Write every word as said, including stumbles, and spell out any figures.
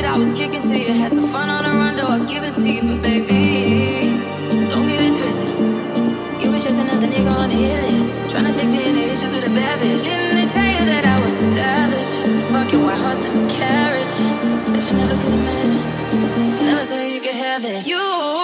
that I was kicking to you. Had some fun on the run, though I'll give it to you. But baby, don't get it twisted. You was just another nigga on the hit list, tryna fix the inner issues with a bad bitch. Didn't they tell you that I was a savage? Fuck your white horse and a carriage, but you never could imagine. Never thought you could have it. You